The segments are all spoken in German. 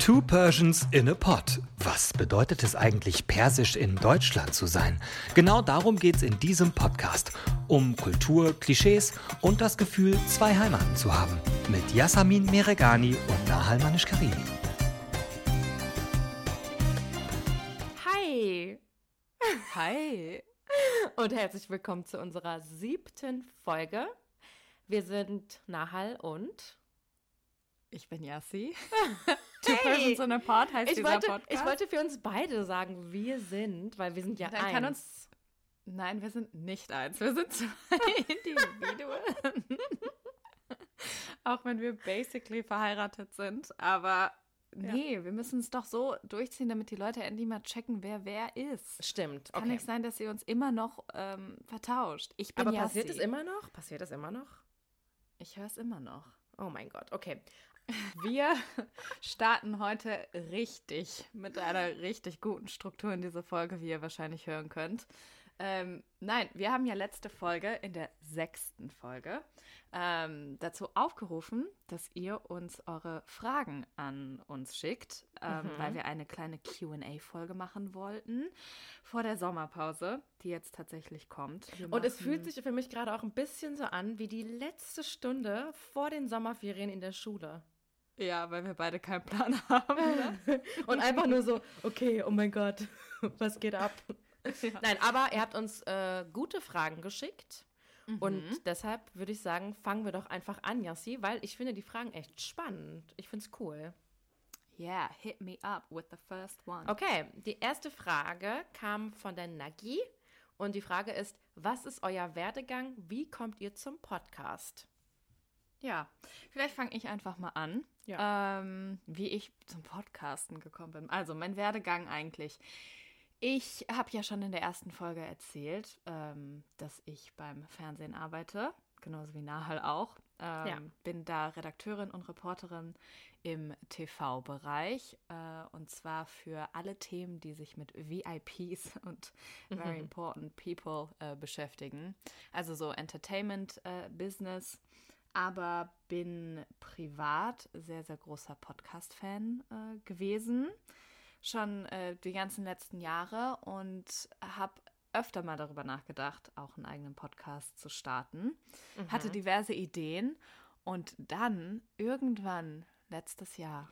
Two Persians in a Pod. Was bedeutet es eigentlich, persisch in Deutschland zu sein? Genau darum geht's in diesem Podcast. Um Kultur, Klischees und das Gefühl, zwei Heimaten zu haben. Mit Yasamin Meregani und Nahal Manish-Karimi. Hi! Hi! Und herzlich willkommen zu unserer 7. Folge. Wir sind Nahal und... Ich bin Yassi. Two Persons in a Pod heißt dieser Podcast. Ich wollte für uns beide sagen, wir sind, weil wir sind ja eins. Nein, wir sind nicht eins. Wir sind zwei Individuen. Auch wenn wir basically verheiratet sind. Aber nee, wir müssen es doch so durchziehen, damit die Leute endlich mal checken, wer ist. Stimmt, Kann nicht sein, dass sie uns immer noch vertauscht. Ich bin Aber Yassi. passiert es immer noch? Passiert das immer noch? Ich höre es immer noch. Oh mein Gott, okay. Wir starten heute mit einer richtig guten Struktur in diese Folge, wie ihr wahrscheinlich hören könnt. Nein, wir haben ja letzte Folge, in der 6. Folge, dazu aufgerufen, dass ihr uns eure Fragen an uns schickt, weil wir eine kleine Q&A-Folge machen wollten vor der Sommerpause, die jetzt tatsächlich kommt. Und es fühlt sich für mich gerade auch ein bisschen so an wie die letzte Stunde vor den Sommerferien in der Schule. Ja, weil wir beide keinen Plan haben. Ne? Und einfach nur so, okay, oh mein Gott, was geht ab? Ja. Nein, aber ihr habt uns gute Fragen geschickt. Und deshalb würde ich sagen, fangen wir doch einfach an, Yassi, weil ich finde die Fragen echt spannend. Ich finde es cool. Yeah, hit me up with the first one. Okay, die erste Frage kam von der Nagi. Und die Frage ist, was ist euer Werdegang? Wie kommt ihr zum Podcast? Ja, vielleicht fange ich einfach mal an, wie ich zum Podcasten gekommen bin. Also mein Werdegang eigentlich. Ich habe ja schon in der ersten Folge erzählt, dass ich beim Fernsehen arbeite, genauso wie Nahal auch. Bin da Redakteurin und Reporterin im TV-Bereich und zwar für alle Themen, die sich mit VIPs und Very Important People beschäftigen. Also so Entertainment-Business. Aber bin privat sehr, sehr großer Podcast-Fan gewesen, schon die ganzen letzten Jahre und habe öfter mal darüber nachgedacht, auch einen eigenen Podcast zu starten. Hatte diverse Ideen und dann irgendwann letztes Jahr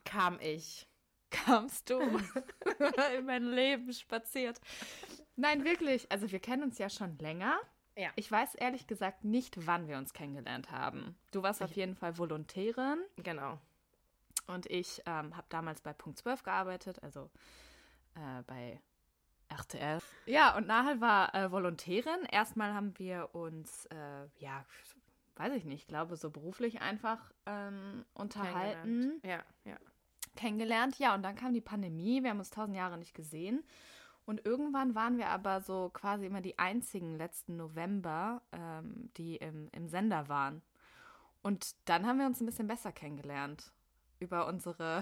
kamst du in mein Leben spaziert. Nein, wirklich, also wir kennen uns ja schon länger. Ja. Ich weiß ehrlich gesagt nicht, wann wir uns kennengelernt haben. Du warst auf jeden Fall Volontärin. Genau. Und ich habe damals bei Punkt 12 gearbeitet, also bei RTL. Ja, und Nahal war Volontärin. Erstmal haben wir uns, weiß ich nicht, glaube so beruflich einfach unterhalten. Kennengelernt. Ja, und dann kam die Pandemie. Wir haben uns 1000 Jahre nicht gesehen. Und irgendwann waren wir aber so quasi immer die einzigen letzten November, die im Sender waren. Und dann haben wir uns ein bisschen besser kennengelernt, über unsere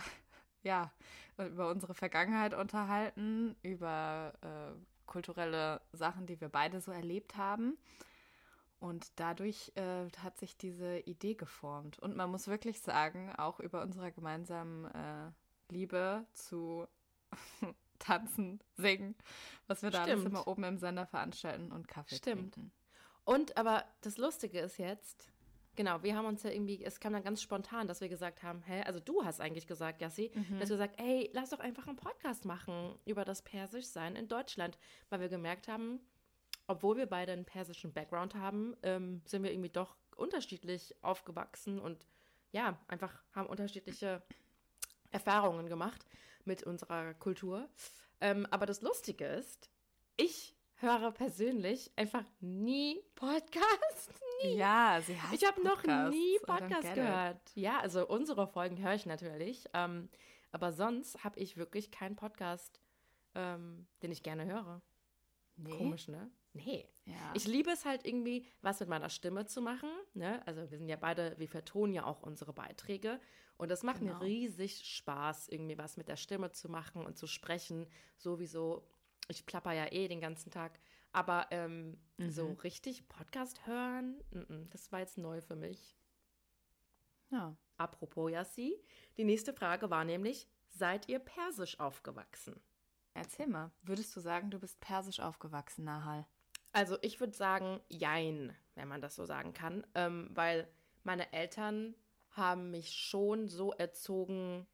Vergangenheit unterhalten, über kulturelle Sachen, die wir beide so erlebt haben. Und dadurch hat sich diese Idee geformt. Und man muss wirklich sagen, auch über unsere gemeinsamen Liebe zu tanzen, singen, was wir da alles immer oben im Sender veranstalten und Kaffee trinken. Und aber das Lustige ist jetzt, genau, wir haben uns ja irgendwie, es kam dann ganz spontan, dass wir gesagt haben, also du hast eigentlich gesagt, Yassi, du hast gesagt, ey, lass doch einfach einen Podcast machen über das Persischsein in Deutschland, weil wir gemerkt haben, obwohl wir beide einen persischen Background haben, sind wir irgendwie doch unterschiedlich aufgewachsen und ja, einfach haben unterschiedliche Erfahrungen gemacht mit unserer Kultur. Aber das Lustige ist, ich höre persönlich einfach nie Podcasts. Nie. Ja, sie hat Ich habe noch nie Podcast gehört. Ja, also unsere Folgen höre ich natürlich. Aber sonst habe ich wirklich keinen Podcast, den ich gerne höre. Nee. Komisch, ne? Nee. Ja. Ich liebe es halt irgendwie, was mit meiner Stimme zu machen. Ne? Also wir sind ja beide, wir vertonen ja auch unsere Beiträge. Und das macht mir riesig Spaß, irgendwie was mit der Stimme zu machen und zu sprechen. Sowieso, ich plapper ja den ganzen Tag. Aber so richtig Podcast hören, das war jetzt neu für mich. Ja. Apropos Yassi, die nächste Frage war nämlich, seid ihr persisch aufgewachsen? Erzähl mal, würdest du sagen, du bist persisch aufgewachsen, Nahal? Also ich würde sagen, jein, wenn man das so sagen kann, weil meine Eltern haben mich schon so erzogen,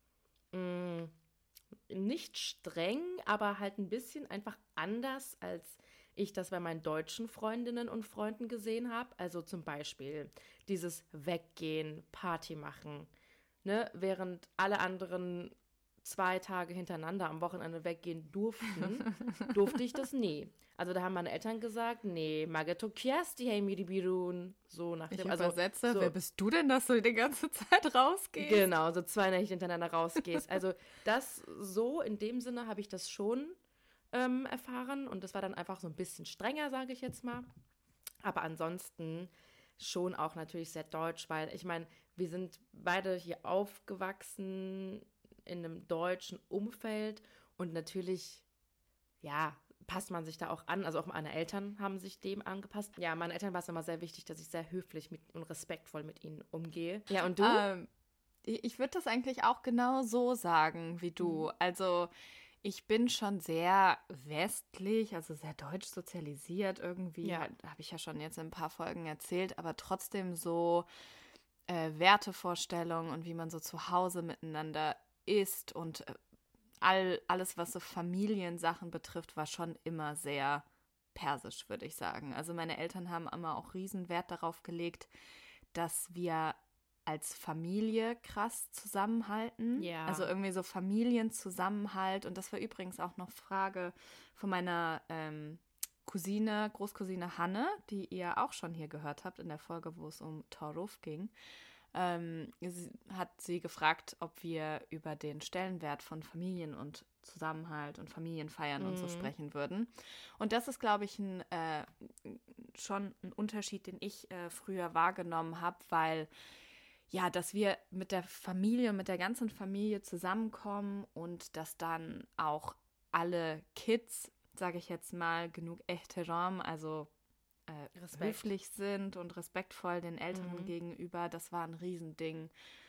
nicht streng, aber halt ein bisschen einfach anders, als ich das bei meinen deutschen Freundinnen und Freunden gesehen habe. Also zum Beispiel dieses Weggehen, Party machen, ne? Während alle anderen 2 Tage hintereinander am Wochenende weggehen durften, durfte ich das nie. Also da haben meine Eltern gesagt, nee, Mageto Kiasti, hey Miribirun, so nach dem, Ich also übersetze, so, wer bist du denn, dass du die ganze Zeit rausgehst? genau, so 2 Nächte hintereinander rausgehst. Also das so, in dem Sinne habe ich das schon erfahren und das war dann einfach so ein bisschen strenger, sage ich jetzt mal. Aber ansonsten schon auch natürlich sehr deutsch, weil ich meine, wir sind beide hier aufgewachsen in einem deutschen Umfeld und natürlich, ja, passt man sich da auch an. Also auch meine Eltern haben sich dem angepasst. Ja, meinen Eltern war es immer sehr wichtig, dass ich sehr höflich und respektvoll mit ihnen umgehe. Ja, und du? Ich würde das eigentlich auch genau so sagen wie du. Also ich bin schon sehr westlich, also sehr deutsch sozialisiert irgendwie. Ja. Habe ich ja schon jetzt in ein paar Folgen erzählt, aber trotzdem so Wertevorstellungen und wie man so zu Hause miteinander ist und alles, was so Familiensachen betrifft, war schon immer sehr persisch, würde ich sagen. Also meine Eltern haben immer auch riesen Wert darauf gelegt, dass wir als Familie krass zusammenhalten. Ja. Also irgendwie so Familienzusammenhalt. Und das war übrigens auch noch Frage von meiner Großcousine Hanne, die ihr auch schon hier gehört habt in der Folge, wo es um Toruf ging. Hat sie gefragt, ob wir über den Stellenwert von Familien und Zusammenhalt und Familienfeiern und so sprechen würden. Und das ist, glaube ich, schon ein Unterschied, den ich früher wahrgenommen habe, weil ja, dass wir mit der Familie, mit der ganzen Familie zusammenkommen und dass dann auch alle Kids, sage ich jetzt mal, genug Ehtiram, also höflich sind und respektvoll den Eltern gegenüber, das war ein Riesending.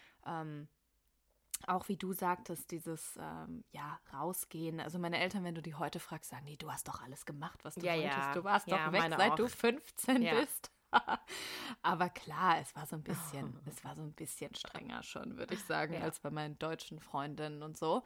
Auch wie du sagtest, dieses rausgehen. Also meine Eltern, wenn du die heute fragst, sagen die, du hast doch alles gemacht, was du wolltest. Ja. Du warst Ja, doch weg, meine seit auch. du 15 Ja. bist. Aber klar, es war so ein bisschen strenger schon, würde ich sagen, Ja. als bei meinen deutschen Freundinnen und so.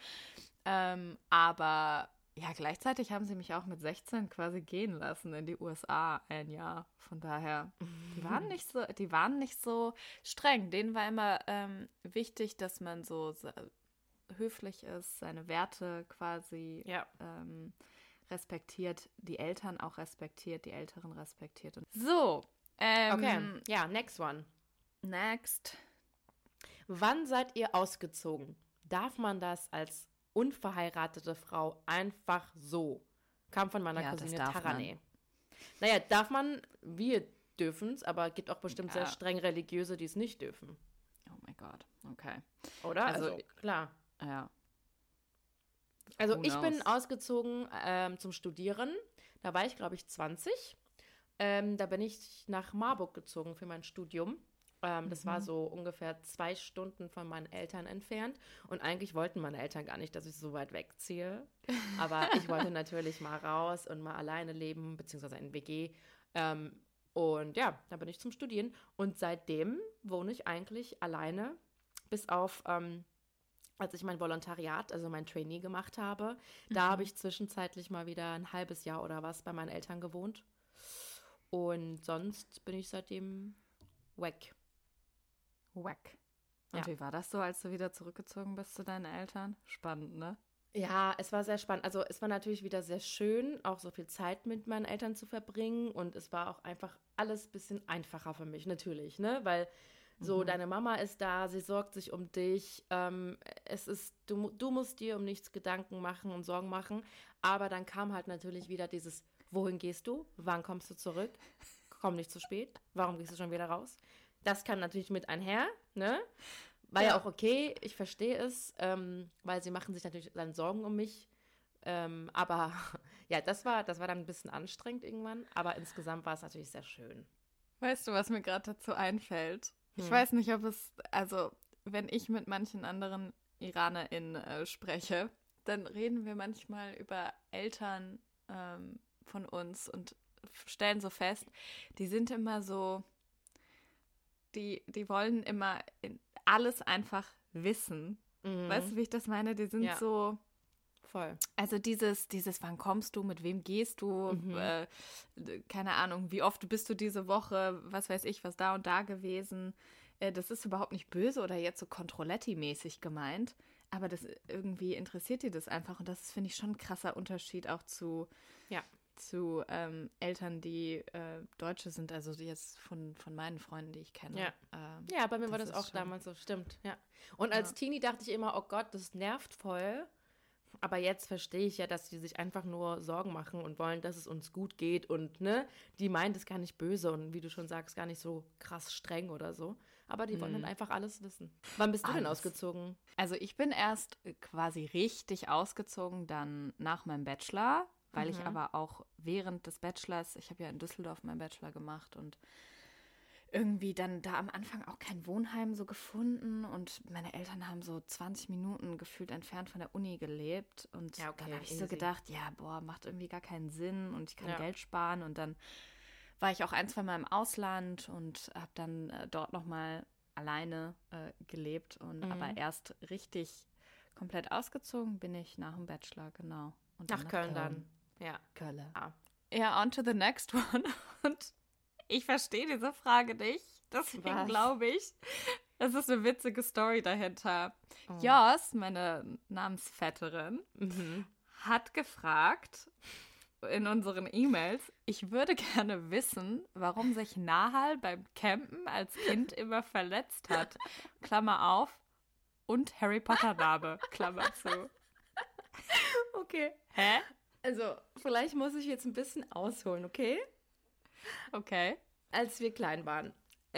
Aber ja, gleichzeitig haben sie mich auch mit 16 quasi gehen lassen in die USA ein Jahr. Von daher, die waren nicht so streng. Denen war immer wichtig, dass man so höflich ist, seine Werte quasi respektiert, die Eltern auch respektiert, die Älteren respektiert. Und so. Okay, ja, next one. Next. Wann seid ihr ausgezogen? Darf man das als unverheiratete Frau einfach so? Kam von meiner Ja, das Cousine darf Tarane. Naja, darf man, wir dürfen es, aber es gibt auch bestimmt sehr streng Religiöse, die es nicht dürfen. Oh mein Gott, okay. Oder? Also, klar. Ja. Also Who ich bin knows? ausgezogen zum Studieren. Da war ich, glaube ich, 20. Da bin ich nach Marburg gezogen für mein Studium. Das war so ungefähr 2 Stunden von meinen Eltern entfernt. Und eigentlich wollten meine Eltern gar nicht, dass ich so weit wegziehe. Aber ich wollte natürlich mal raus und mal alleine leben, beziehungsweise in WG. Und ja, da bin ich zum Studieren. Und seitdem wohne ich eigentlich alleine, bis auf, als ich mein Volontariat, also mein Trainee gemacht habe. Da habe ich zwischenzeitlich mal wieder ein halbes Jahr oder was bei meinen Eltern gewohnt. Und sonst bin ich seitdem weg. Wack. Und Ja. wie war das so, als du wieder zurückgezogen bist zu deinen Eltern? Spannend, ne? Ja, es war sehr spannend. Also es war natürlich wieder sehr schön, auch so viel Zeit mit meinen Eltern zu verbringen. Und es war auch einfach alles ein bisschen einfacher für mich, natürlich, ne? Weil so, deine Mama ist da, sie sorgt sich um dich. Du musst dir um nichts Gedanken machen und Sorgen machen. Aber dann kam halt natürlich wieder dieses, wohin gehst du? Wann kommst du zurück? Komm nicht zu spät. Warum gehst du schon wieder raus? Das kam natürlich mit einher, ne? War ja auch okay, ich verstehe es, weil sie machen sich natürlich dann Sorgen um mich. Aber ja, das war dann ein bisschen anstrengend irgendwann. Aber insgesamt war es natürlich sehr schön. Weißt du, was mir gerade dazu einfällt? Ich weiß nicht, ob es, also wenn ich mit manchen anderen Iranerin spreche, dann reden wir manchmal über Eltern von uns und stellen so fest, die sind immer so, die wollen immer alles einfach wissen. Weißt du, wie ich das meine? Die sind so... Voll. Also dieses, wann kommst du, mit wem gehst du, keine Ahnung, wie oft bist du diese Woche, was weiß ich, was da und da gewesen. Das ist überhaupt nicht böse oder jetzt so Controletti-mäßig gemeint, aber das irgendwie interessiert die das einfach und das ist, finde ich, schon ein krasser Unterschied auch zu Eltern, die Deutsche sind, also jetzt von meinen Freunden, die ich kenne. Ja, bei mir war das auch damals so, stimmt, ja. Und als Teenie dachte ich immer, oh Gott, das nervt voll. Aber jetzt verstehe ich ja, dass die sich einfach nur Sorgen machen und wollen, dass es uns gut geht und, ne, die meint es gar nicht böse und wie du schon sagst, gar nicht so krass streng oder so. Aber die wollen dann einfach alles wissen. Wann bist du denn ausgezogen? Also ich bin erst quasi richtig ausgezogen dann nach meinem Bachelor, weil ich aber auch während des Bachelors, ich habe ja in Düsseldorf meinen Bachelor gemacht und irgendwie dann da am Anfang auch kein Wohnheim so gefunden und meine Eltern haben so 20 Minuten gefühlt entfernt von der Uni gelebt und dann habe ich so gedacht, ja, boah, macht irgendwie gar keinen Sinn und ich kann Geld sparen und dann war ich auch 1-2 Mal im Ausland und habe dann dort nochmal alleine gelebt und aber erst richtig komplett ausgezogen bin ich nach dem Bachelor, genau. Und nach Köln dann, ja. Köln. Ja, on to the next one und ich verstehe diese Frage nicht. Deswegen glaube ich, es ist eine witzige Story dahinter. Jos, meine Namensvetterin, hat gefragt in unseren E-Mails, ich würde gerne wissen, warum sich Nahal beim Campen als Kind immer verletzt hat. Klammer auf. Und Harry Potter Name. Klammer zu. Okay. Hä? Also, vielleicht muss ich jetzt ein bisschen ausholen, okay? Okay. Als wir klein waren.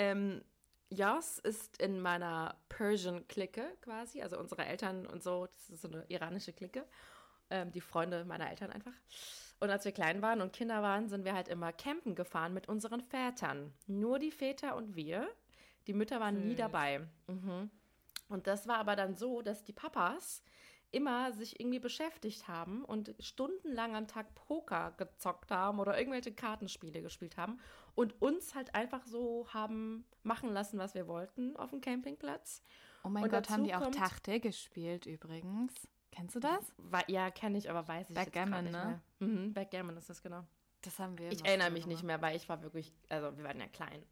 Jos ist in meiner Persian-Clique quasi, also unsere Eltern und so, das ist so eine iranische Clique, die Freunde meiner Eltern einfach. Und als wir klein waren und Kinder waren, sind wir halt immer campen gefahren mit unseren Vätern. Nur die Väter und wir. Die Mütter waren nie dabei. Und das war aber dann so, dass die Papas immer sich irgendwie beschäftigt haben und stundenlang am Tag Poker gezockt haben oder irgendwelche Kartenspiele gespielt haben und uns halt einfach so haben machen lassen, was wir wollten auf dem Campingplatz. Oh mein Gott, haben die auch Tachte gespielt übrigens? Kennst du das? Ja, kenne ich, aber weiß ich Backgammon, jetzt gerade nicht mehr. Backgammon ist das, genau. Das haben wir. Ich erinnere mich nicht mehr, weil ich war wirklich, also wir waren ja klein.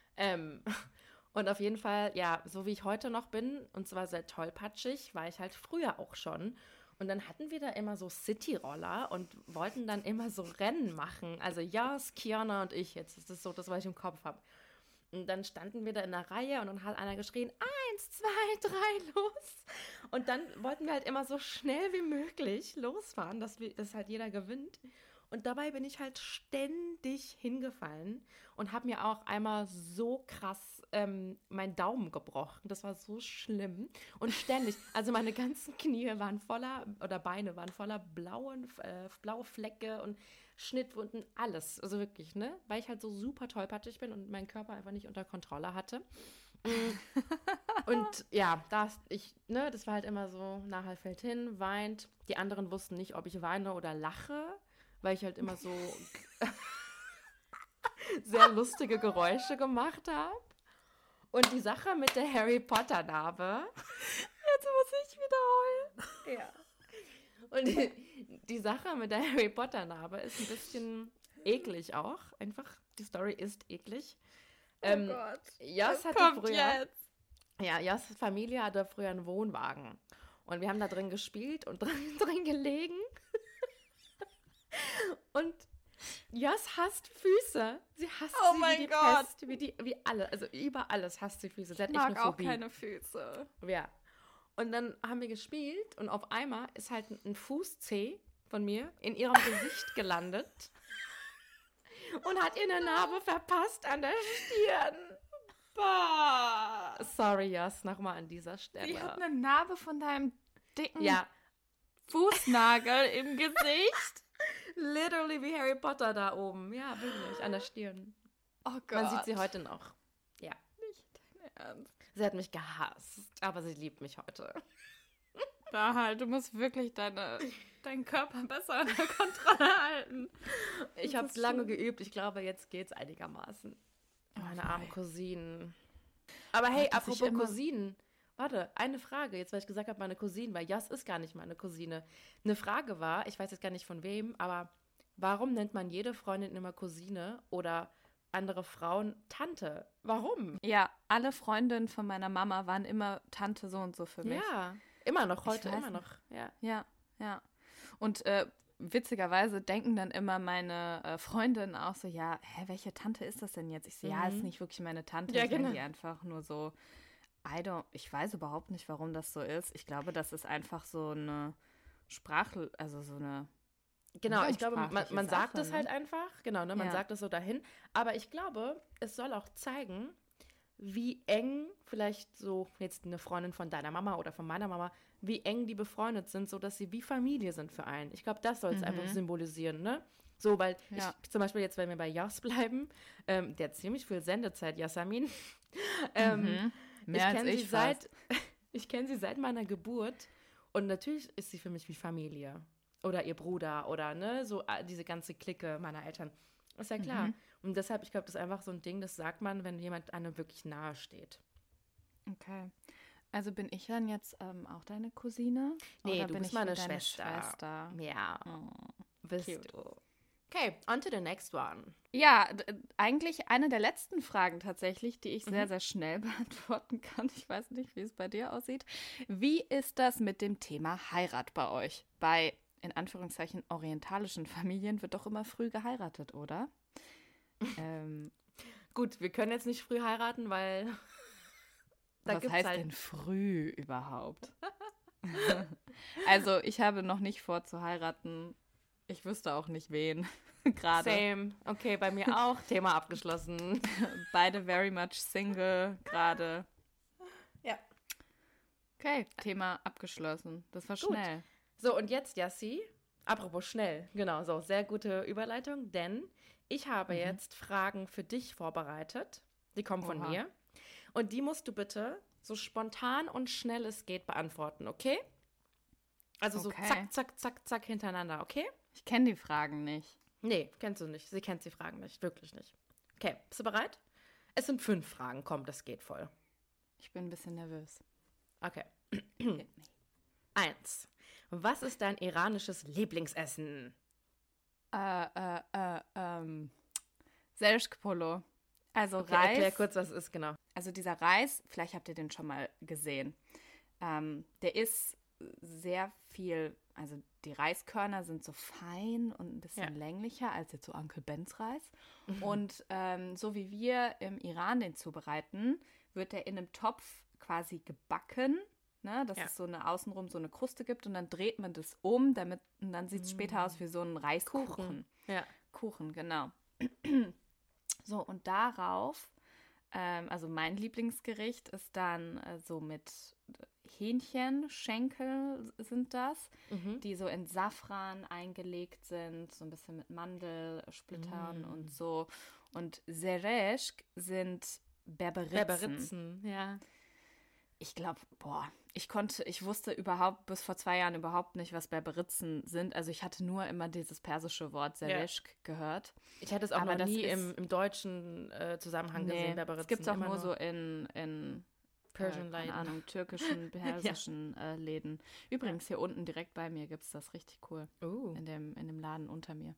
Und auf jeden Fall, ja, so wie ich heute noch bin, und zwar sehr tollpatschig, war ich halt früher auch schon. Und dann hatten wir da immer so Cityroller und wollten dann immer so Rennen machen. Also Jos, Kiana und ich jetzt. Das ist so das, was ich im Kopf habe. Und dann standen wir da in der Reihe und dann hat einer geschrien, 1, 2, 3, los. Und dann wollten wir halt immer so schnell wie möglich losfahren, dass halt jeder gewinnt. Und dabei bin ich halt ständig hingefallen und habe mir auch einmal so krass meinen Daumen gebrochen. Das war so schlimm. Und ständig, also meine ganzen Knie waren voller, oder Beine waren voller blaue Flecke und Schnittwunden, alles. Also wirklich, ne? Weil ich halt so super tollpatschig bin und meinen Körper einfach nicht unter Kontrolle hatte. Und ja, das war halt immer so, Nahal fällt hin, weint. Die anderen wussten nicht, ob ich weine oder lache, weil ich halt immer so sehr lustige Geräusche gemacht habe. Und die Sache mit der Harry Potter Narbe. Jetzt muss ich wieder heulen. Ja. Und die Sache mit der Harry Potter Narbe ist ein bisschen eklig auch. Einfach, die Story ist eklig. Oh Gott. Jos hatte früher. Jetzt. Ja, Jos' Familie hatte früher einen Wohnwagen. Und wir haben da drin gespielt und drin gelegen. Und Jos hasst Füße. Sie hasst sie wie die Pest, wie alle. Also über alles hasst sie Füße. Sie hat ich mag auch keine Füße. Ja. Und dann haben wir gespielt und auf einmal ist halt ein Fußzeh von mir in ihrem Gesicht gelandet und hat ihr eine Narbe verpasst an der Stirn. Bah. Sorry, Jos, nochmal an dieser Stelle. Sie hat eine Narbe von deinem dicken ja. Fußnagel im Gesicht. Literally wie Harry Potter da oben. Ja, wirklich, an der Stirn. Oh Gott. Man sieht sie heute noch. Ja. Nicht dein Ernst. Sie hat mich gehasst, aber sie liebt mich heute. da halt. Du musst wirklich deinen Körper besser unter Kontrolle halten. Ich habe es lange geübt. Ich glaube, jetzt geht's einigermaßen. Meine armen wei. Cousinen. Aber hey, dass ich apropos immer- Cousinen. Warte, eine Frage. Jetzt, weil ich gesagt habe, meine Cousine, weil Jas ist gar nicht meine Cousine. Eine Frage war, ich weiß jetzt gar nicht von wem, aber warum nennt man jede Freundin immer Cousine oder andere Frauen Tante? Warum? Ja, alle Freundinnen von meiner Mama waren immer Tante so und so für mich. Ja, immer noch, heute weiß immer noch. Ja. Ja, ja. Und witzigerweise denken dann immer meine Freundinnen auch so, ja, welche Tante ist das denn jetzt? Ich so, ja, ist nicht wirklich meine Tante. Ja, ich nenne genau. die einfach nur so, ich weiß überhaupt nicht, warum das so ist. Ich glaube, das ist einfach so eine Sprache, also so eine Genau, ich glaube, man umgangssprachliche sagt Sache, es halt einfach, genau, ne, man Ja. sagt es so dahin. Aber ich glaube, es soll auch zeigen, wie eng vielleicht so jetzt eine Freundin von deiner Mama oder von meiner Mama, wie eng die befreundet sind, sodass sie wie Familie sind für einen. Ich glaube, das soll es einfach symbolisieren, ne? So, weil Ja. ich zum Beispiel jetzt, wenn wir bei Jas bleiben, der hat ziemlich viel Sendezeit, Yasamin. Mehr als ich fast. Ich kenne sie seit meiner Geburt und natürlich ist sie für mich wie Familie. Oder ihr Bruder oder ne, so diese ganze Clique meiner Eltern. Ist ja klar. Und deshalb, ich glaube, das ist einfach so ein Ding, das sagt man, wenn jemand einem wirklich nahe steht. Okay. Also bin ich dann jetzt auch deine Cousine? Nee, Oder du bin bist ich meine deine Schwester. Ja, bist cute. du. Okay, on to the next one. Ja, eigentlich eine der letzten Fragen tatsächlich, die ich sehr, sehr schnell beantworten kann. Ich weiß nicht, wie es bei dir aussieht. Wie ist das mit dem Thema Heirat bei euch? Bei, in Anführungszeichen, orientalischen Familien wird doch immer früh geheiratet, oder? Gut, wir können jetzt nicht früh heiraten, weil da Was gibt's heißt halt denn früh überhaupt? Also, ich habe noch nicht vor zu heiraten. Ich wüsste auch nicht wen gerade. Same. Okay, bei mir auch. Thema abgeschlossen. Beide very much single gerade. Ja. Okay, Thema abgeschlossen. Das war Gut. schnell. So, und jetzt, Yassi, apropos schnell, genau, so, sehr gute Überleitung, denn ich habe jetzt Fragen für dich vorbereitet. Die kommen von Oha. mir. Und die musst du bitte so spontan und schnell es geht beantworten, okay? Also so Okay. zack, zack, zack, zack hintereinander, okay? Ich kenne die Fragen nicht. Nee, kennst du nicht. Sie kennt die Fragen nicht, wirklich nicht. Okay, bist du bereit? Es sind 5 Fragen, komm, das geht voll. Ich bin ein bisschen nervös. Okay. 1. Was ist dein iranisches Lieblingsessen? Selschkpolo. Also Okay, Reis. erklär kurz, was es ist, genau. Also dieser Reis, vielleicht habt ihr den schon mal gesehen. Der ist sehr viel, also die Reiskörner sind so fein und ein bisschen länglicher als jetzt so Uncle Bens Reis. Und so wie wir im Iran den zubereiten, wird der in einem Topf quasi gebacken, ne, dass es so eine außenrum so eine Kruste gibt und dann dreht man das um, und dann sieht es später aus wie so ein Reiskuchen. Ja. Kuchen, genau. So, und darauf, also mein Lieblingsgericht ist dann so mit Hähnchenschenkel sind das, die so in Safran eingelegt sind, so ein bisschen mit Mandelsplittern und so. Und Zereşk sind Berberitzen. Berberitzen, ja. Ich glaube, ich wusste bis vor 2 Jahren überhaupt nicht, was Berberitzen sind. Also ich hatte nur immer dieses persische Wort Zereşk gehört. Ich hatte es auch Aber noch das nie ist- im deutschen Zusammenhang gesehen, Berberitzen. das gibt es auch Immer nur so in Persian keine Läden. Ahnung, türkischen, persischen Läden. Übrigens, hier unten direkt bei mir gibt es das richtig cool. In dem Laden unter mir.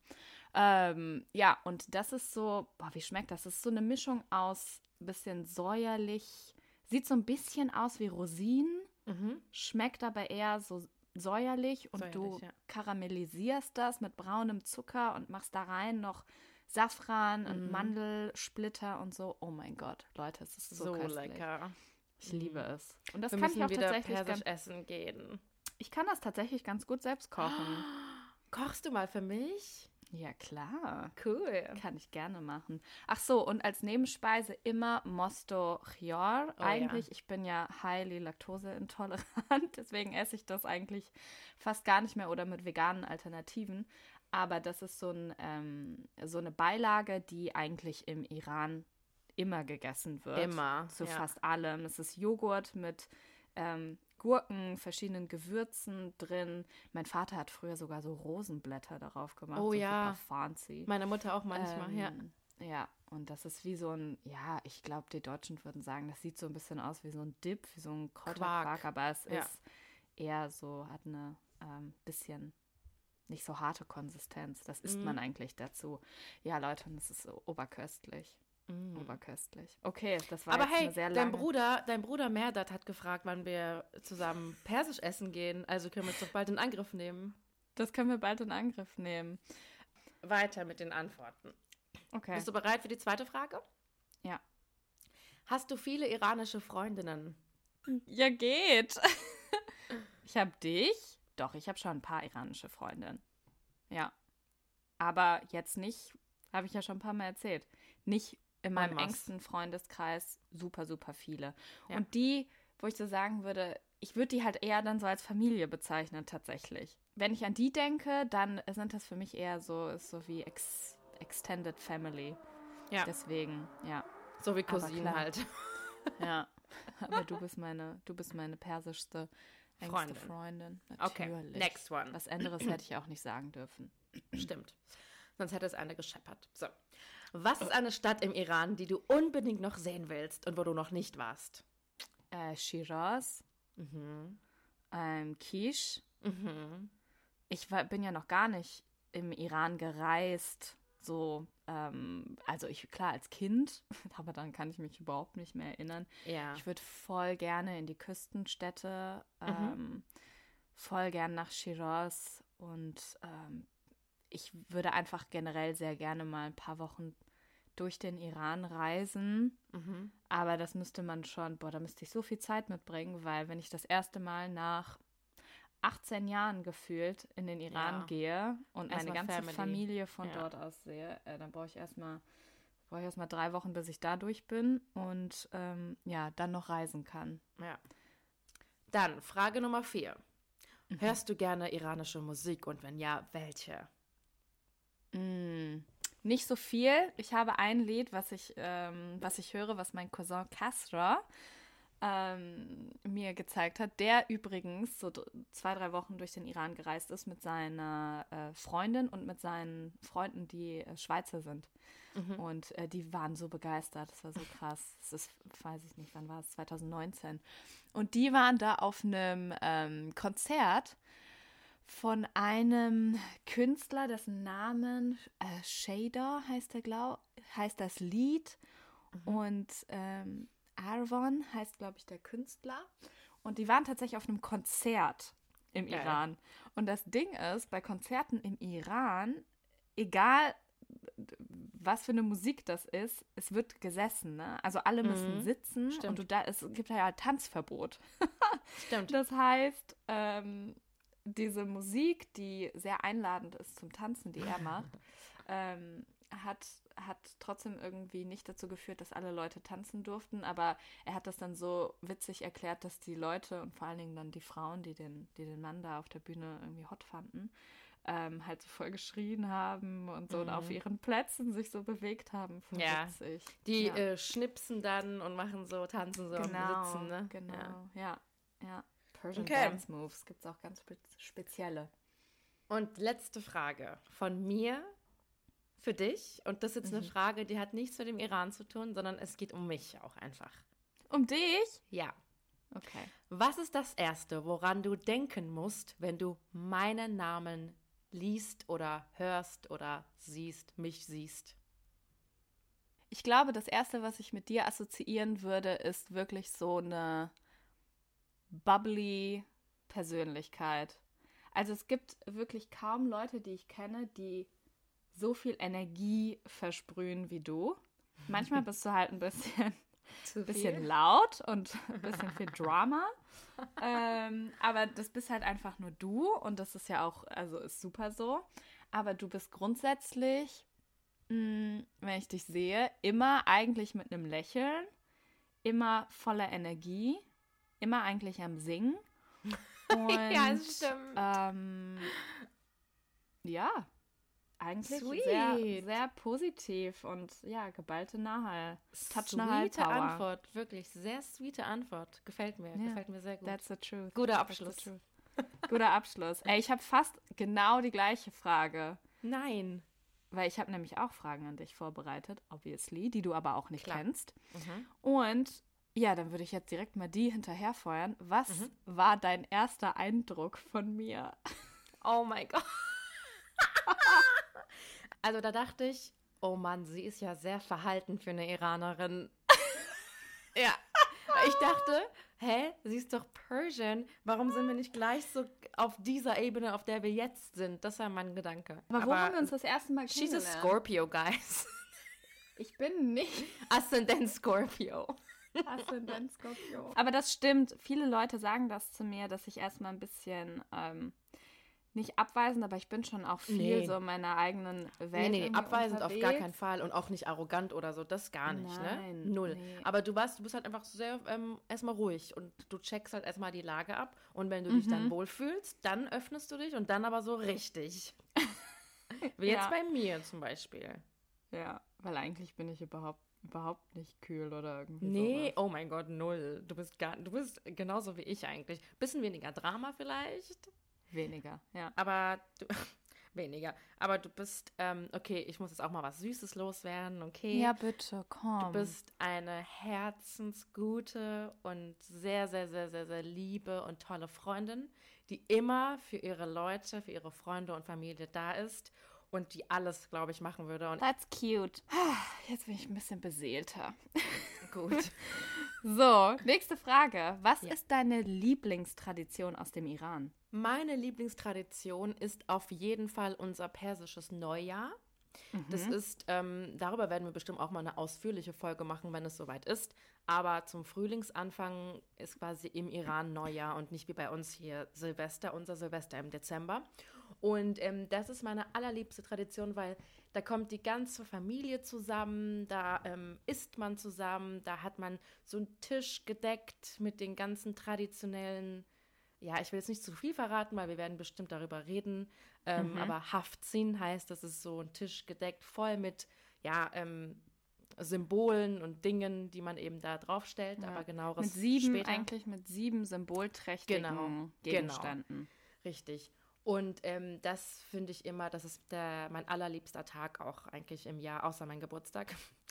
Ja, und das ist so, wie schmeckt das? Das ist so eine Mischung aus bisschen säuerlich, sieht so ein bisschen aus wie Rosinen, schmeckt aber eher so säuerlich und du Säuerlich, ja. karamellisierst das mit braunem Zucker und machst da rein noch Safran und Mandelsplitter und so. Oh mein Gott, Leute, es ist so So köstlich. lecker. Ich liebe es. Und das Wir kann ich müssen auch wieder tatsächlich persisch ganz, essen gehen. ich kann das tatsächlich ganz gut selbst kochen. Kochst du mal für mich? Ja, klar. Cool. Kann ich gerne machen. Ach so, und als Nebenspeise immer Mosto Chior. Oh, Eigentlich, ich bin ja highly laktoseintolerant, deswegen esse ich das eigentlich fast gar nicht mehr oder mit veganen Alternativen. Aber das ist so eine Beilage, die eigentlich im Iran immer gegessen wird. Immer, Zu ja. fast allem. Es ist Joghurt mit Gurken, verschiedenen Gewürzen drin. Mein Vater hat früher sogar so Rosenblätter darauf gemacht. Oh so ja. super fancy. Meine Mutter auch manchmal, ja. Ja, und das ist wie so ein, ja, ich glaube, die Deutschen würden sagen, das sieht so ein bisschen aus wie so ein Dip, wie so ein Kräuterquark, aber es ist eher so, hat eine bisschen nicht so harte Konsistenz. Das isst man eigentlich dazu. Ja, Leute, und das ist so oberköstlich. Oberköstlich. Okay, das war Aber jetzt hey, eine sehr lange... dein Bruder Merdat hat gefragt, wann wir zusammen Persisch essen gehen. Also können wir es doch bald in Angriff nehmen. Das können wir bald in Angriff nehmen. Weiter mit den Antworten. Okay. Bist du bereit für die zweite Frage? Ja. Hast du viele iranische Freundinnen? Ja, geht. Ich habe dich. Doch, ich habe schon ein paar iranische Freundinnen. Ja. Aber jetzt nicht, habe ich ja schon ein paar Mal erzählt, nicht in meinem engsten Freundeskreis super, super viele. Ja. Und die, wo ich so sagen würde, ich würde die halt eher dann so als Familie bezeichnen tatsächlich. Wenn ich an die denke, dann sind das für mich eher so, ist so wie Extended Family. Ja. Deswegen, ja. So wie Cousinen halt. Ja. Aber du bist meine persischste engste Freundin. Natürlich. Okay, next one. Was anderes hätte ich auch nicht sagen dürfen. Stimmt. Sonst hätte es eine gescheppert. So. Was ist eine Stadt im Iran, die du unbedingt noch sehen willst und wo du noch nicht warst? Shiraz. Kish. Ich bin ja noch gar nicht im Iran gereist. So, also klar, als Kind, aber dann kann ich mich überhaupt nicht mehr erinnern. Ja. Ich würde voll gerne in die Küstenstädte, voll gern nach Shiraz und ich würde einfach generell sehr gerne mal ein paar Wochen durch den Iran reisen. Aber das müsste man schon, da müsste ich so viel Zeit mitbringen, weil wenn ich das erste Mal nach 18 Jahren gefühlt in den Iran gehe und meine ganze Familie von dort aus sehe, dann brauche ich erstmal 3 Wochen, bis ich da durch bin und dann noch reisen kann. Ja. Dann Frage Nummer 4. Hörst du gerne iranische Musik und wenn ja, welche? Nicht so viel. Ich habe ein Lied, was ich höre, was mein Cousin Kasra mir gezeigt hat, der übrigens so 2-3 Wochen durch den Iran gereist ist mit seiner Freundin und mit seinen Freunden, die Schweizer sind. Und die waren so begeistert. Das war so krass. Das ist, weiß ich nicht, wann war es? 2019. Und die waren da auf einem Konzert von einem Künstler, dessen Namen Shader heißt das Lied. Und Arvon heißt, glaube ich, der Künstler. Und die waren tatsächlich auf einem Konzert im Iran. Und das Ding ist, bei Konzerten im Iran, egal was für eine Musik das ist, es wird gesessen, ne? Also alle müssen sitzen. Stimmt. Und es gibt ja Tanzverbot. Stimmt. Das heißt, diese Musik, die sehr einladend ist zum Tanzen, die er macht, hat trotzdem irgendwie nicht dazu geführt, dass alle Leute tanzen durften, aber er hat das dann so witzig erklärt, dass die Leute und vor allen Dingen dann die Frauen, die den Mann da auf der Bühne irgendwie hot fanden, halt so voll geschrien haben und so und auf ihren Plätzen sich so bewegt haben. Voll witzig. Die schnipsen dann und machen so, tanzen so am Sitzen, ne? Genau, ja. Persian Dance Moves gibt es auch ganz spezielle. Und letzte Frage von mir für dich. Und das ist jetzt eine Frage, die hat nichts mit dem Iran zu tun, sondern es geht um mich auch einfach. Um dich? Ja. Okay. Was ist das Erste, woran du denken musst, wenn du meinen Namen liest oder hörst oder mich siehst? Ich glaube, das Erste, was ich mit dir assoziieren würde, ist wirklich so eine bubbly Persönlichkeit. Also es gibt wirklich kaum Leute, die ich kenne, die so viel Energie versprühen wie du. Manchmal bist du halt ein bisschen laut und ein bisschen viel Drama. Aber das bist halt einfach nur du und das ist ja auch, also ist super so. Aber du bist grundsätzlich, wenn ich dich sehe, immer eigentlich mit einem Lächeln, immer voller Energie, immer eigentlich am Singen. Und, ja, das stimmt. Ja, eigentlich Sweet. sehr, sehr positiv und ja, geballte Nahal. Sweete Antwort, wirklich sehr sweete Antwort. Gefällt mir sehr gut. That's the truth. Guter Abschluss. Guter Abschluss. Ey, ich habe fast genau die gleiche Frage. Nein. Weil ich habe nämlich auch Fragen an dich vorbereitet, obviously, die du aber auch nicht kennst. Mhm. Und ja, dann würde ich jetzt direkt mal die hinterherfeuern. Was war dein erster Eindruck von mir? Oh mein Gott. Also da dachte ich, oh Mann, sie ist ja sehr verhalten für eine Iranerin. Ja, ich dachte, sie ist doch Persian. Warum sind wir nicht gleich so auf dieser Ebene, auf der wir jetzt sind? Das war mein Gedanke. Aber wo haben wir uns das erste Mal She's kennengelernt? a Scorpio, guys. Ich bin nicht Aszendent Scorpio. Aszendent Scorpio. Aber das stimmt. Viele Leute sagen das zu mir, dass ich erstmal ein bisschen nicht abweisend, aber ich bin schon auch viel so in meiner eigenen Welt. Nee, abweisend unterwegs. auf gar keinen Fall und auch nicht arrogant oder so, das gar nicht, Nein, ne? Null. nee. Aber du bist halt einfach sehr erstmal ruhig und du checkst halt erstmal die Lage ab und wenn du dich dann wohlfühlst, dann öffnest du dich und dann aber so richtig. Wie jetzt bei mir zum Beispiel. Ja, weil eigentlich bin ich überhaupt nicht kühl oder irgendwie Nee, sowas. oh mein Gott, null. Du bist genauso wie ich eigentlich. Bisschen weniger Drama vielleicht. Weniger, ja. Aber weniger. Aber du bist, okay, ich muss jetzt auch mal was Süßes loswerden, okay? Ja, bitte, komm. Du bist eine herzensgute und sehr, sehr, sehr, sehr, sehr liebe und tolle Freundin, die immer für ihre Leute, für ihre Freunde und Familie da ist und die alles, glaube ich, machen würde. Und That's cute. Jetzt bin ich ein bisschen beseelter. gut. So, nächste Frage. Was ist deine Lieblingstradition aus dem Iran? Meine Lieblingstradition ist auf jeden Fall unser persisches Neujahr. Das ist, darüber werden wir bestimmt auch mal eine ausführliche Folge machen, wenn es soweit ist. Aber zum Frühlingsanfang ist quasi im Iran Neujahr und nicht wie bei uns hier Silvester, unser Silvester im Dezember. Und das ist meine allerliebste Tradition, weil da kommt die ganze Familie zusammen, da isst man zusammen, da hat man so einen Tisch gedeckt mit den ganzen traditionellen, ja, ich will jetzt nicht zu viel verraten, weil wir werden bestimmt darüber reden, aber Haftzin heißt, das ist so ein Tisch gedeckt voll mit, ja, Symbolen und Dingen, die man eben da draufstellt, aber genaueres später. Eigentlich mit 7 symbolträchtigen Gegenständen. Genau. Richtig. Und das finde ich immer, das ist mein allerliebster Tag auch eigentlich im Jahr, außer mein Geburtstag.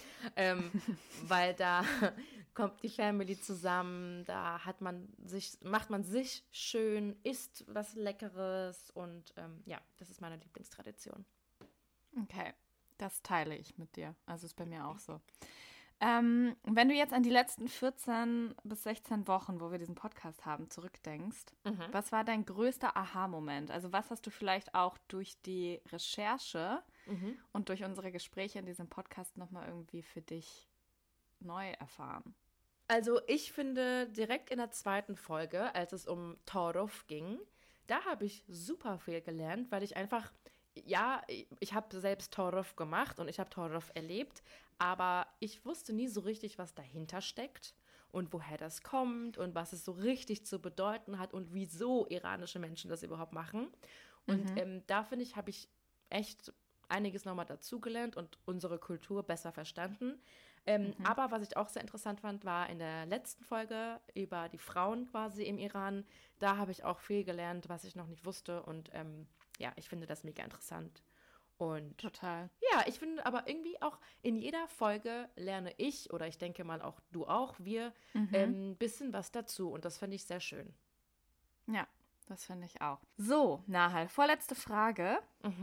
Weil da kommt die Family zusammen, da macht man sich schön, isst was Leckeres und ja, das ist meine Lieblingstradition. Okay, das teile ich mit dir. Also ist bei mir auch so. Wenn du jetzt an die letzten 14 bis 16 Wochen, wo wir diesen Podcast haben, zurückdenkst, was war dein größter Aha-Moment? Also was hast du vielleicht auch durch die Recherche und durch unsere Gespräche in diesem Podcast nochmal irgendwie für dich neu erfahren? Also ich finde, direkt in der zweiten Folge, als es um Taarruf ging, da habe ich super viel gelernt, weil ich einfach, ja, ich habe selbst Taarruf gemacht und ich habe Taarruf erlebt, aber ich wusste nie so richtig, was dahinter steckt und woher das kommt und was es so richtig zu bedeuten hat und wieso iranische Menschen das überhaupt machen. Und da finde ich, habe ich echt einiges nochmal dazugelernt und unsere Kultur besser verstanden. Aber was ich auch sehr interessant fand, war in der letzten Folge über die Frauen quasi im Iran. Da habe ich auch viel gelernt, was ich noch nicht wusste und ja, ich finde das mega interessant. Und total. Ja, ich finde aber irgendwie auch in jeder Folge lerne ich, oder ich denke mal auch du auch, wir ein bisschen was dazu und das finde ich sehr schön. Ja, das finde ich auch. So, Nahal, vorletzte Frage.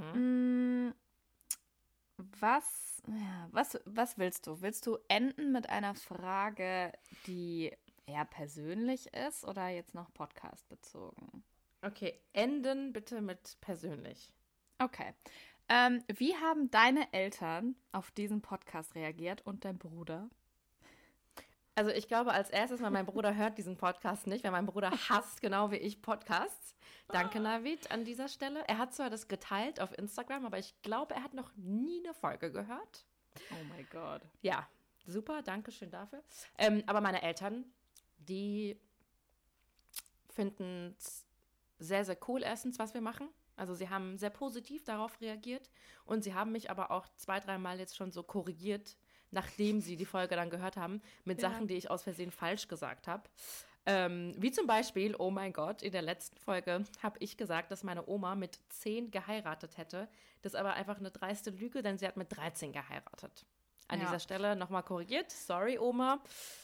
Was willst du? Willst du enden mit einer Frage, die eher persönlich ist oder jetzt noch Podcast bezogen? Okay, enden bitte mit persönlich. Okay. Wie haben deine Eltern auf diesen Podcast reagiert und dein Bruder? Also ich glaube, als erstes mal, mein Bruder hört diesen Podcast nicht, weil mein Bruder hasst genau wie ich Podcasts. Danke, Navid, an dieser Stelle. Er hat zwar das geteilt auf Instagram, aber ich glaube, er hat noch nie eine Folge gehört. Oh mein Gott. Ja, super, danke schön dafür. Aber meine Eltern, die finden es sehr, sehr cool erstens, was wir machen. Also sie haben sehr positiv darauf reagiert und sie haben mich aber auch 2-3 Mal jetzt schon so korrigiert, nachdem sie die Folge dann gehört haben, mit Sachen, die ich aus Versehen falsch gesagt habe. Wie zum Beispiel, oh mein Gott, in der letzten Folge habe ich gesagt, dass meine Oma mit 10 geheiratet hätte. Das ist aber einfach eine dreiste Lüge, denn sie hat mit 13 geheiratet. An dieser Stelle nochmal korrigiert. Sorry, Oma.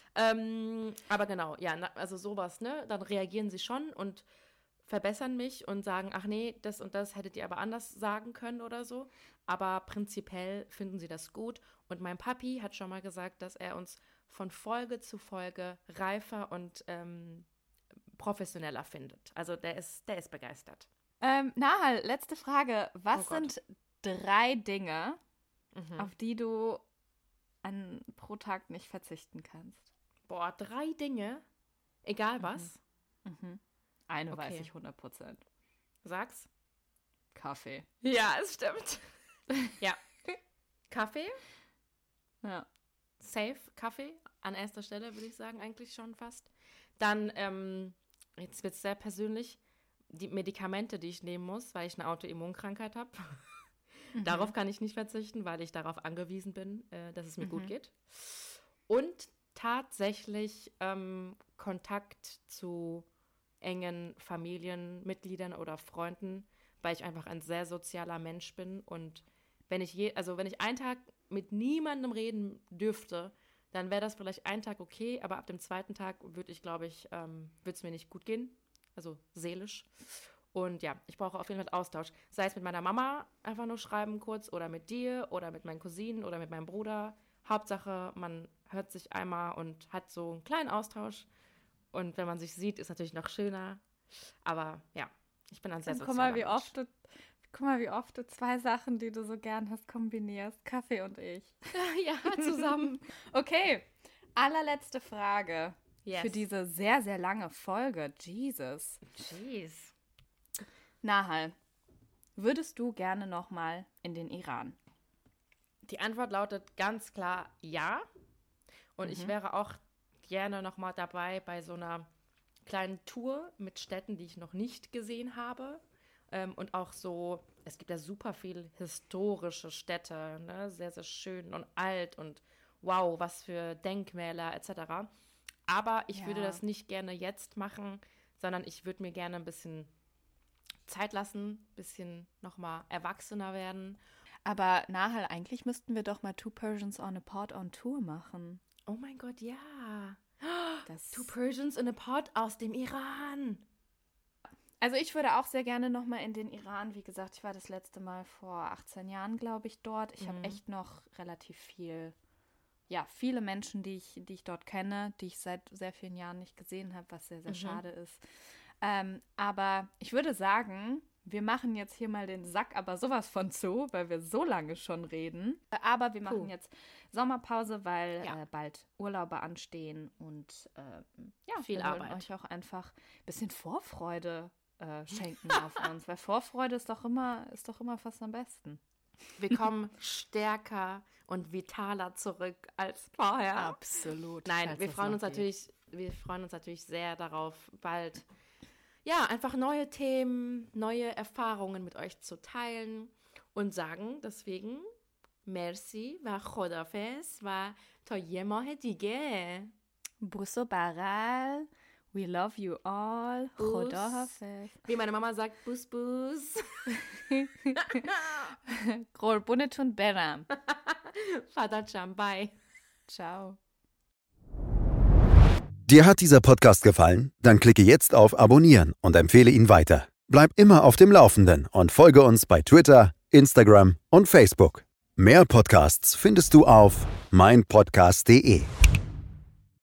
Aber genau, also sowas, ne? Dann reagieren sie schon und verbessern mich und sagen, ach nee, das und das hättet ihr aber anders sagen können oder so. Aber prinzipiell finden sie das gut. Und mein Papi hat schon mal gesagt, dass er uns von Folge zu Folge reifer und professioneller findet. Also der ist begeistert. Nahal, letzte Frage. Was sind 3 Dinge, auf die du pro Tag nicht verzichten kannst? Boah, 3 Dinge? Egal was? Eine weiß ich 100%. Sag's. Kaffee. Ja, es stimmt. Ja. Kaffee? Ja. Safe Kaffee an erster Stelle, würde ich sagen, eigentlich schon fast. Dann, jetzt wird es sehr persönlich, die Medikamente, die ich nehmen muss, weil ich eine Autoimmunkrankheit habe. Darauf kann ich nicht verzichten, weil ich darauf angewiesen bin, dass es mir gut geht. Und tatsächlich Kontakt zu engen Familienmitgliedern oder Freunden, weil ich einfach ein sehr sozialer Mensch bin. Und wenn ich einen Tag mit niemandem reden dürfte, dann wäre das vielleicht einen Tag okay, aber ab dem 2. Tag würde es mir nicht gut gehen, also seelisch. Und ja, ich brauche auf jeden Fall Austausch, sei es mit meiner Mama einfach nur schreiben kurz oder mit dir oder mit meinen Cousinen oder mit meinem Bruder. Hauptsache, man hört sich einmal und hat so einen kleinen Austausch. Und wenn man sich sieht, ist natürlich noch schöner. Aber ja, ich bin ein sehr sozialer Mensch. Guck mal, wie oft du 2 Sachen, die du so gern hast, kombinierst. Kaffee und ich. Ja, zusammen. Okay, allerletzte Frage für diese sehr, sehr lange Folge. Jesus. Jeez. Nahal, würdest du gerne nochmal in den Iran? Die Antwort lautet ganz klar ja. Und ich wäre auch gerne nochmal dabei bei so einer kleinen Tour mit Städten, die ich noch nicht gesehen habe. Und auch so, es gibt ja super viel historische Städte, ne? Sehr, sehr schön und alt und wow, was für Denkmäler etc. Aber ich würde das nicht gerne jetzt machen, sondern ich würde mir gerne ein bisschen Zeit lassen, ein bisschen nochmal erwachsener werden. Aber Nahal, eigentlich müssten wir doch mal 2 Persians on a Pod on Tour machen. Oh mein Gott, ja. 2 Persians in a Pod aus dem Iran. Also ich würde auch sehr gerne nochmal in den Iran. Wie gesagt, ich war das letzte Mal vor 18 Jahren, glaube ich, dort. Ich habe echt noch relativ viele Menschen, die ich dort kenne, die ich seit sehr vielen Jahren nicht gesehen habe, was sehr, sehr schade ist. Aber ich würde sagen, wir machen jetzt hier mal den Sack aber sowas von zu, weil wir so lange schon reden. Aber wir machen jetzt Sommerpause, weil bald Urlaube anstehen und viel wir Arbeit. wollen euch auch einfach ein bisschen Vorfreude schenken auf uns, weil Vorfreude ist doch immer fast am besten. Wir kommen stärker und vitaler zurück als vorher. Absolut. Nein, wir freuen uns natürlich sehr darauf, bald einfach neue Themen, neue Erfahrungen mit euch zu teilen und sagen deswegen merci و خدافظ و تا یه ماه دیگه. Buso Baral, we love you all. Khoda Hafiz. Wie meine Mama sagt, bus bus. Qurbunetun beram. Fadacam, bye. Ciao. Dir hat dieser Podcast gefallen? Dann klicke jetzt auf Abonnieren und empfehle ihn weiter. Bleib immer auf dem Laufenden und folge uns bei Twitter, Instagram und Facebook. Mehr Podcasts findest du auf meinpodcast.de.